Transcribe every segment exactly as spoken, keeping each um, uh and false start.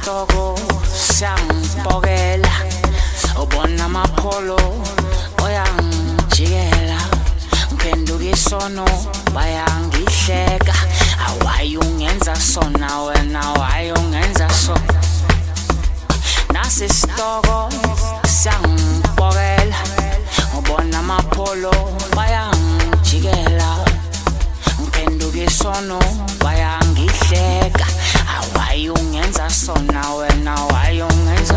Nasisitoko siyangibhokela ubona amapholo oyangijikela ngiphenduka isono bayangihleka awayi ungenza sona wena awayi ungenza so Nasisitoko siyangibhokela ubona amapholo bayangijikela ngiphenduka isono bayangihleka awayi ungenza sona wena awayi ungenza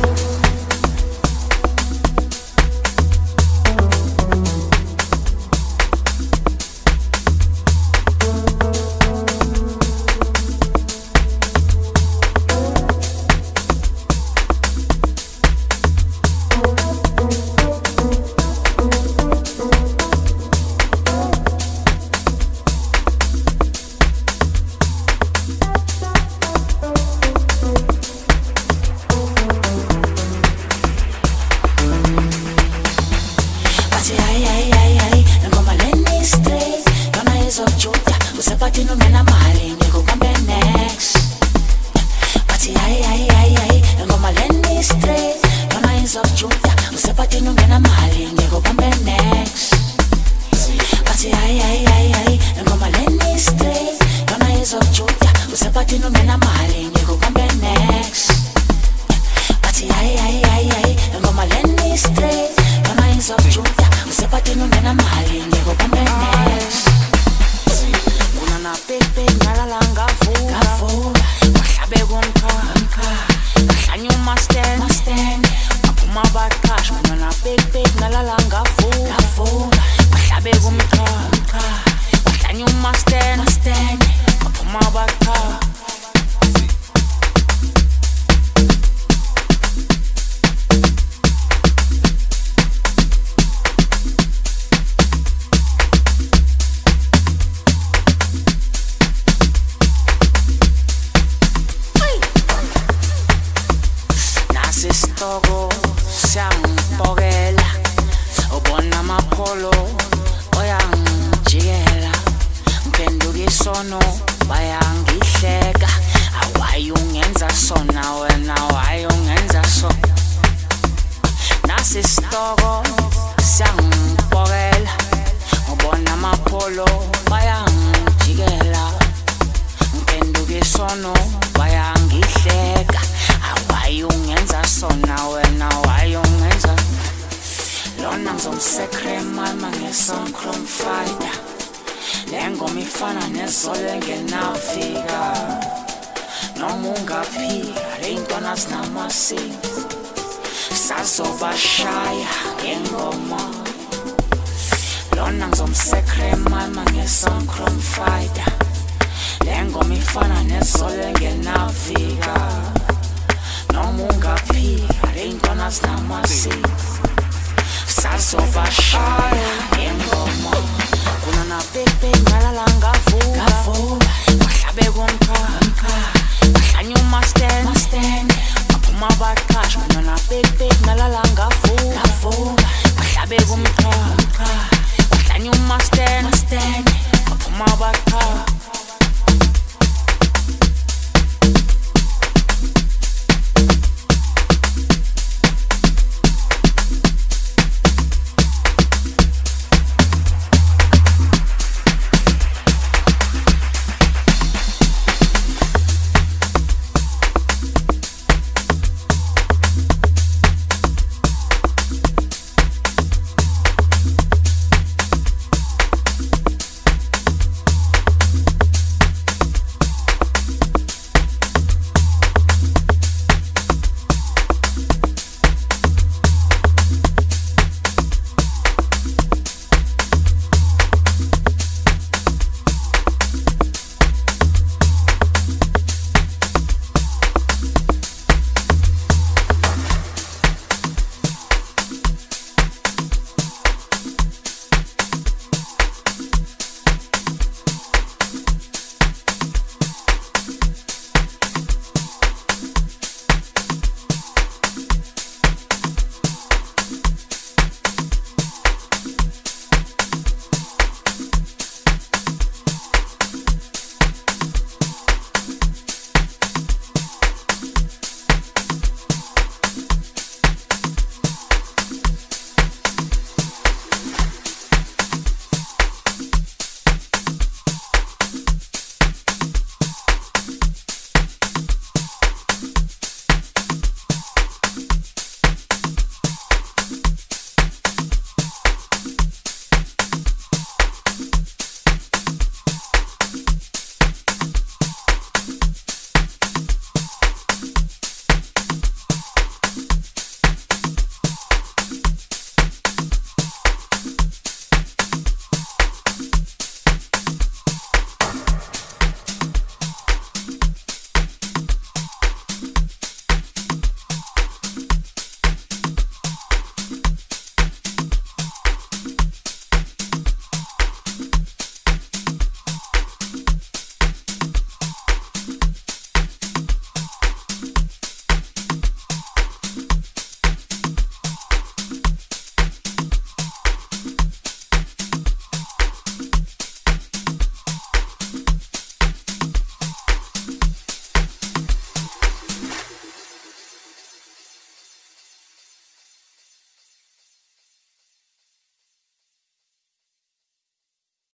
Usapati no mena mali ngeko kambe next Pati ay ay ay ay ngoma leni straight Yona is of juta Usapati no mena mali ngeko kambe next Pati ay ay ay ay ngoma leni straight Yona is of juta Usapati no mena mali ngeko kambe next Pati ay ay ay ay ngoma leni straight Yona is of juta Usapati no mena mali ngeko kambe next Na pepe ngalala ngavula ngavula bahlabe komkha bahlanya umasten masten aphuma baqhash na pepe ngalala ngavula ngavula bahlabe komkha bahlanya umasten masten aphuma baqhash Nasisitoko siyangibhokela ubona amapholo oyangijikela ngiphenduka isono bayangihleka awayi ungenza sona wena awayi ungenza so Nasisitoko siyangibhokela ubona amapholo bayangijikela ngiphenduka isono bayangihleka awayi ungenza sona wena awayi ungenza lona ngizomsekre mama ngesonchrome fighter lengoma ifana nezolo engenafika noma ungaphika ley'ntwana zinamasini sazobashaya ngengoma lona ngizomsekre mama ngesonchrome fighter lengoma ifana nezolo engenafika noma ungaphika ley'ntwana zinamasini sazobashaya ngengoma